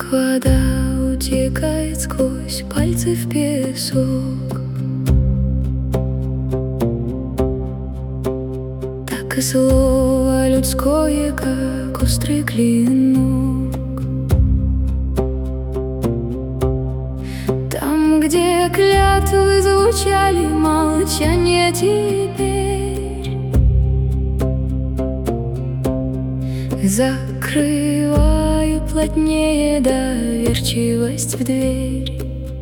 как вода утекает сквозь пальцы в песок, так и слово людское, как острый клинок. Там, где клятвы звучали, молчание теперь. Закрываю плотнее доверчивость в дверь.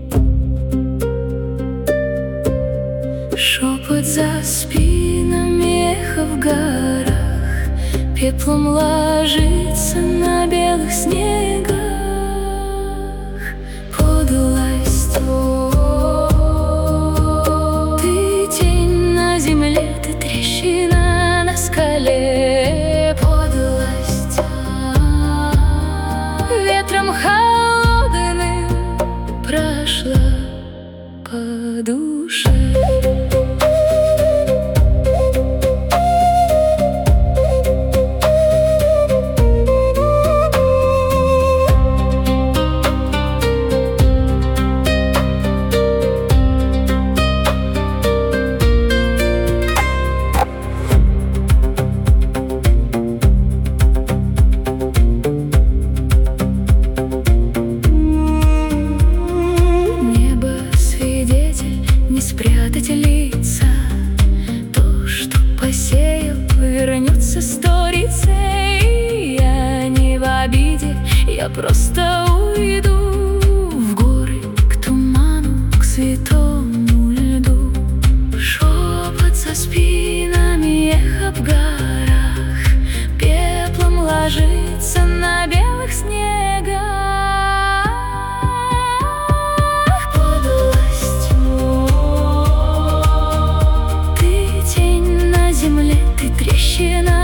Шепот за спинами, эхо в горах, пеплом ложится на белых снегах. Подлость, ты тень на земле, ты трещина на скале. Подлость, ветром холодным прошла по душе. Не спрятать лица, то, что посеял, вернется сторицей. Я не в обиде, я просто уйду в горы, к туману, к святому льду. Шепот за спинами, эхо в горах, пеплом ложится на белых снегах. Ты трещина